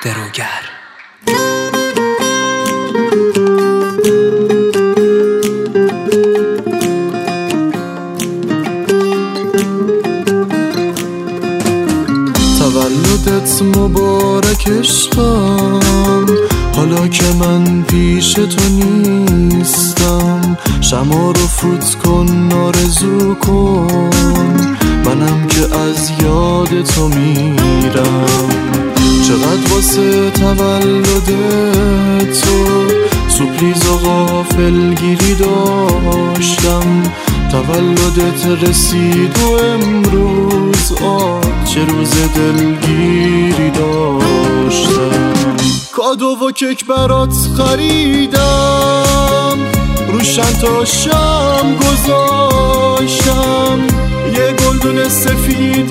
دروگر. تولدت مبارک عشقم، حالا که من پیش تو نیستم. شمع رو فوت کن، آرزو کن، منم که از یاد تو میرم. چقدر واسه تولد تو سوپلیز و غافلگیری داشتم. تولدت رسید و امروز چه روز دلگیری داشتم. کادو و کیک برات خریدم، روشن تا شم گذاشتم. یه گلدون سفید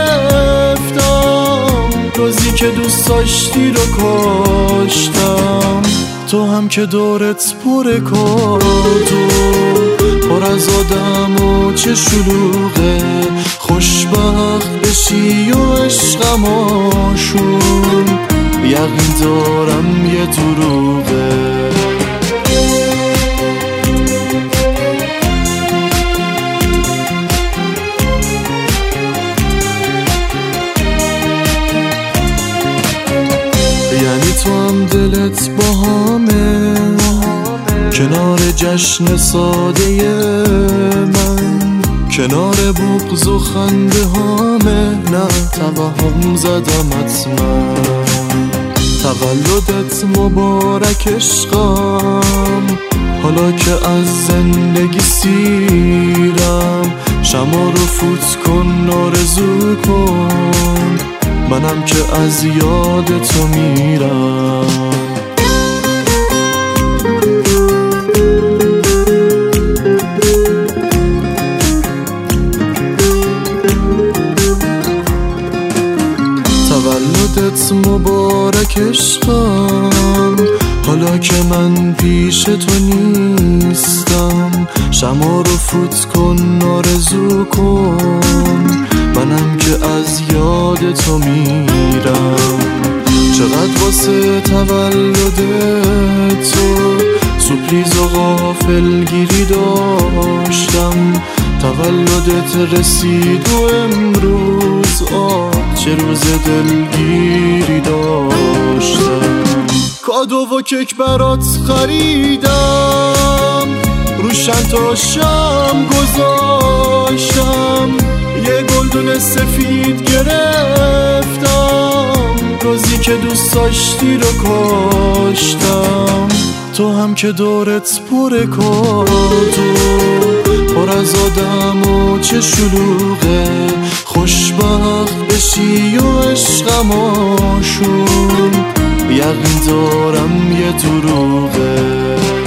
گرفتم، روزی که دوست داشتی رو کاشتم. تو هم که دورت پر کادو، پر از آدم و چه شلوغه. خوشبخت بشی و عشقم آشون، یقین دارم یه دروغه. یعنی تو هم دلت با همه، کنار جشن ساده من، کنار بغض و خنده هامه. نه توهم زدم حتما. تولدت مبارک عشقم، حالا که از زندگی سیرم. شمع رو فوت کن، آرزو کن، منم که از یاد تو میرم. تولدت مبارک عشقم، حالا که من پیش تو نیستم. شمع رو فوت کن، آرزو کن، منم که از یاد تو میرم. چقدر واسه تولد تو سوپلیز و غافلگیری داشتم. تولدت رسید و امروز چه روز دلگیری داشتم. کادو و کیک برات خریدم، روشن تا شم گذاشتم. یه گلدون سفید گرفتم، روزی که دوست داشتی رو کاشتم. تو هم که دورت پر کادو، پر از آدم و چه شلوغه. خوشبخت بشی و عشقم آشون، یقین دارم یه دروغه.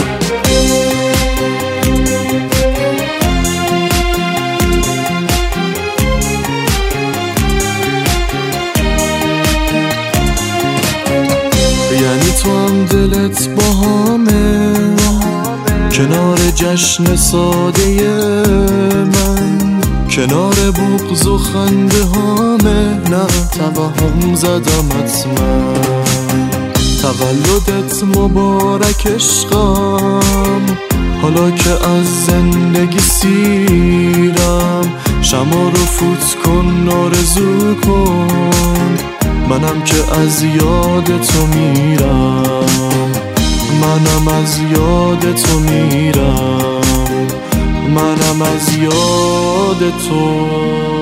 یعنی تو هم دلت با همه، کنار جشن ساده من، کنار بغض و خنده هامه. نه توهم زدم حتما. تولدت مبارک عشقم، حالا که از زندگی سیرم. شمع رو فوت کن، آرزو کن، منم که از یاد تو میرم. منم از یاد تو میرم، منم از یاد تو